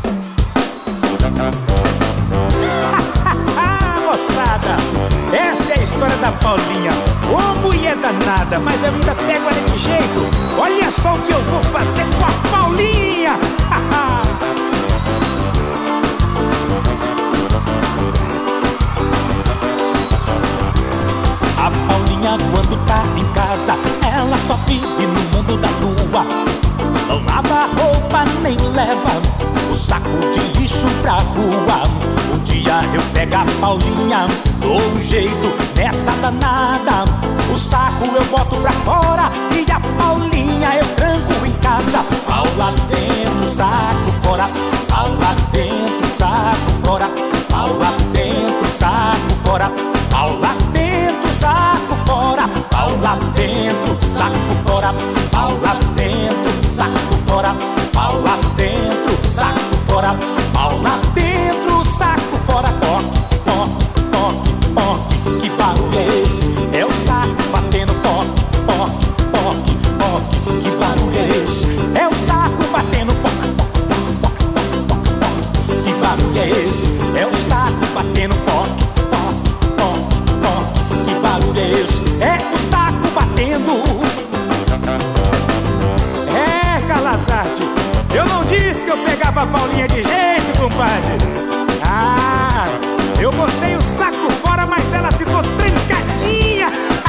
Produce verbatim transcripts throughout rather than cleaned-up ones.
Moçada, essa é a história da Paulinha. Ô mulher danada, mas eu ainda pego ela de jeito. Olha só o que eu vou fazer com a Paulinha. A Paulinha, quando tá em casa, ela só vive no mundo da lua. Não lava roupa nem leva o saco de lixo pra rua. Um dia eu pego a Paulinha, dou um jeito nesta danada. O saco eu boto pra fora e a Paulinha eu tranco em casa. Pau lá dentro, saco fora. Pau lá dentro, saco fora. Pau lá dentro, saco fora. Pau lá dentro, saco fora. Pau lá dentro, saco fora. Pau lá dentro, saco fora. Pau lá dentro, saco fora. Pau lá dentro, saco fora. Toque, toque, toque, toque. Que barulho é esse? É o saco batendo toque, toque, toque, toque. Que barulho é esse? É o saco batendo toque, toque, toque, toque, toque. Que barulho é esse? É o saco batendo toque, toque, toque, toque. Que barulho é esse? É o saco batendo. É, Calazarte, eu não disse que eu pegava a Paulinha de jeito, compadre. Ah, eu botei o saco fora, mas ela ficou trancadinha.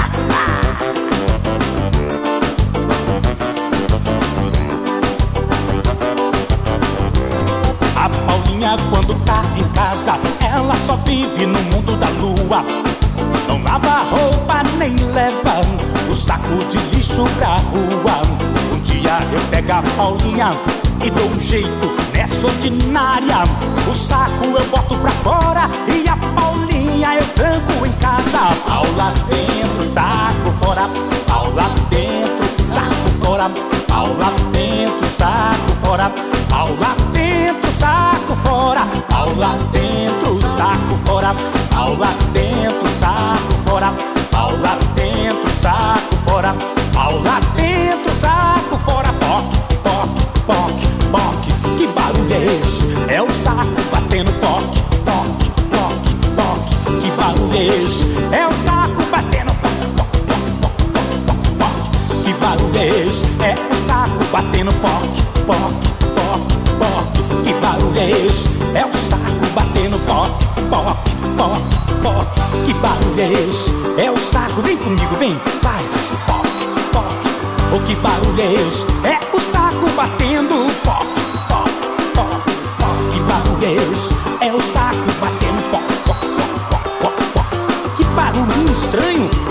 A Paulinha, quando tá em casa, ela só vive no mundo da lua. Não lava roupa nem leva o saco de lixo pra rua. Um dia eu pego a Paulinha e dou um jeito nessa ordinária. O saco eu boto pra fora e a Paulinha eu tranco em casa. Pau lá dentro, saco fora. Pau lá dentro, saco fora. Pau lá dentro, saco fora. Pau lá dentro, saco fora. Pau lá dentro, saco fora. Pau lá dentro, saco fora. Pau lá dentro, saco fora. Pau lá dentro, saco fora. Toque, toque, toque, toque. Que barulho é esse? É o saco batendo toque, toque, toque, toque. Que barulho é esse? É o saco batendo toque, toque, toque, toque, toque, toque. Que barulho é esse? É o saco batendo toque, toque, toque, toque. Que barulho é esse? É o saco batendo toque, toque, toque, toque. Que barulho é esse? É o saco, vem comigo, vem, vai, toque, toque. Oh, que barulho é esse? É o saco batendo toque, toque, toque, toque. Que barulho é esse? É o saco batendo toque, toque, toque, toque, toque. Que barulho estranho.